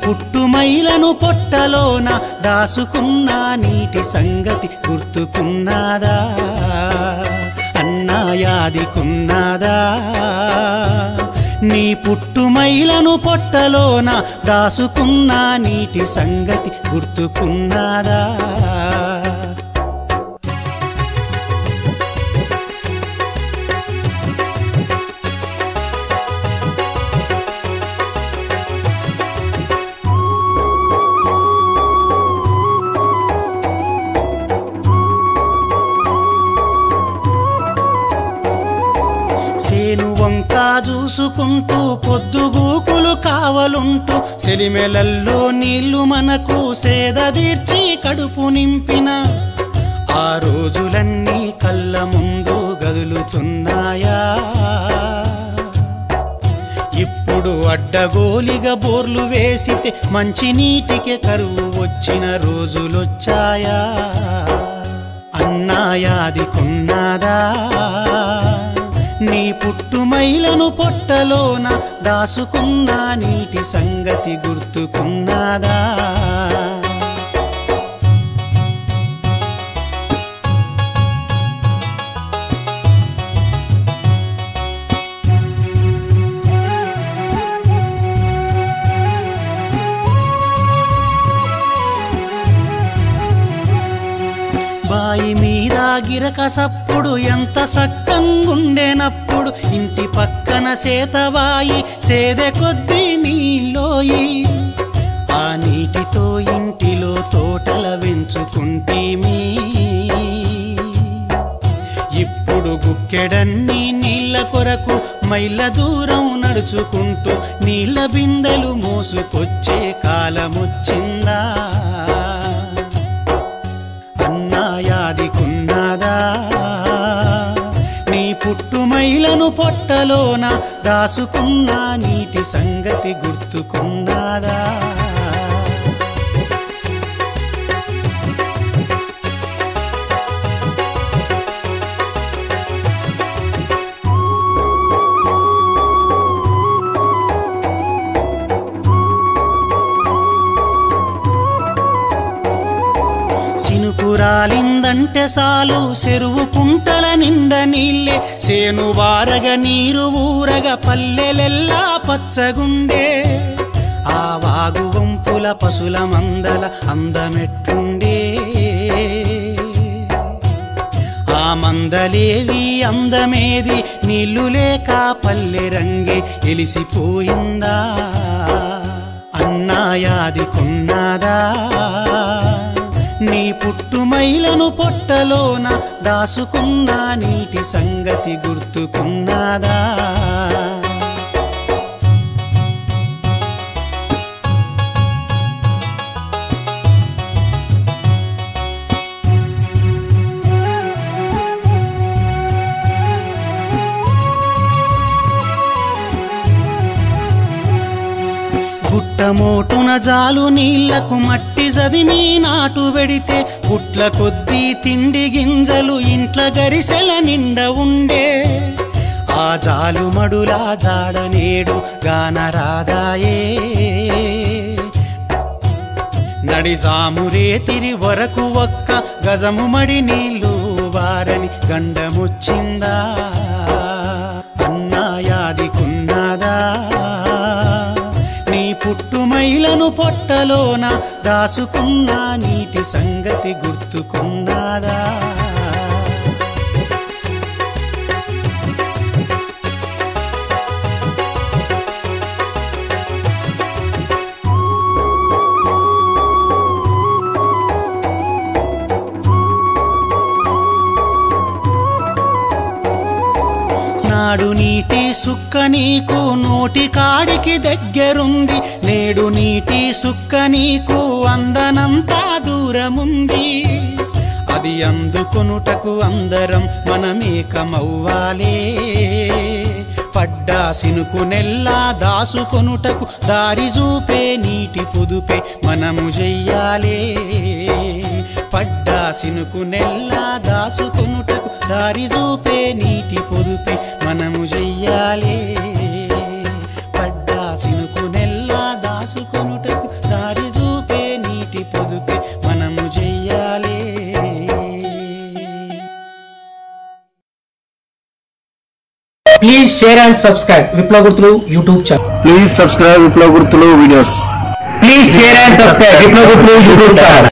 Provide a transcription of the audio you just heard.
పుట్టుమైలను పొట్టలోన దాసుకున్న నీటి సంగతి గుర్తుకున్నాదా అన్నా యాదికున్నాదా నీ పుట్టుమైలను పొట్టలోన దాసుకున్న నీటి సంగతి గుర్తుకున్నాదా సేను వంక చూసుకుంటూ పొద్దుగూకులు కావలుంటూ సెలిమెలల్లో నీళ్లు మనకు సేద తీర్చి కడుపు నింపిన ఆ రోజులన్నీ కళ్ళ ముందు గదులుతున్నాయా ఇప్పుడు అడ్డగోలిగా బోర్లు వేసితే మంచి నీటికి కరువు వచ్చిన రోజులొచ్చాయా అన్నా యాదికున్నాదా నీ పుట్టుమైలను పొట్టలోన దాసుకున్న నీటి సంగతి గుర్తుకున్నాదా బాయి మీద గిరక సప్పుడు ఎంత సక్కంగుండేనప్పుడు ఇంటి పక్కన సేతబాయి సేదె కొద్దీ నీళ్ళోయి ఆ నీటితో ఇంటిలో తోటల పెంచుకుంటేమి ఇప్పుడు గుక్కెడన్ని నీళ్ళ కొరకు మైళ్ళ దూరం నడుచుకుంటూ నీళ్ళ బిందెలు మోసుకొచ్చే కాలమొచ్చిందా అన్నా యాదికున్నాదా నీ పుట్టుమైలను పొట్టలోన దాసుకున్న నీటి సంగతి గుర్తుకున్నాదా సినుకురాలిందంటే సాలు చెరువు కుంటల నిండ నీళ్ళే సేను వారగ నీరు ఊరగ పల్లెలెల్లా పచ్చగుండే ఆ వాగు వంపుల పశుల మందల అందమెట్లుండే ఆ మందలేవి అందమేది నీళ్లు లేక పల్లె రంగే ఎలిసిపోయిందా అన్నా యాదికున్నాదా నీ పుట్టుమైలను పొట్టలోన దాసుకున్న నీటి సంగతి గుర్తుకున్నాదా గుట్టమోటున జాలు నీళ్లకు మట్టి జదిమి నాటు వెడితే పుట్ల కొద్దీ తిండి గింజలు ఇంట్ల గరిసెల నిండ ఉండే ఆ జాలు మడులా జాడ నేడు గానరాదాయే నడిజామురే తిరి వరకు ఒక్క గజము మడి నీళ్లు వారని గండమొచ్చిందా అన్నా యాదికున్నాదా నీ పుట్టుమైలను పొట్టలోన దాసుకున్న నీటి సంగతి గుర్తుకున్నాదా నాడు నీటి సుక్క నీకు నోటి కాడికి దగ్గరుంది నేడు నీటి సుక్క నీకు అందనంతా దూరముంది అది అందుకొనుటకు అందరం మనమేకమవ్వాలే పడ్డా సినుకు నెల్లా దాసుకొనుటకు దారి చూపే నీటి పొదుపే మనము చెయ్యాలే పడ్డా సినుకు నెల్లా దాసుకొనుటకు దారి చూపే నీటి పొదుపే మనము చెయ్యాలే పడ్డా సినుకు నెల్లా దాసుకొనుటకు please share and subscribe Viplava Gurthulu YouTube channel. Please subscribe Viplava Gurthulu videos. Please share and subscribe Viplava Gurthulu YouTube channel.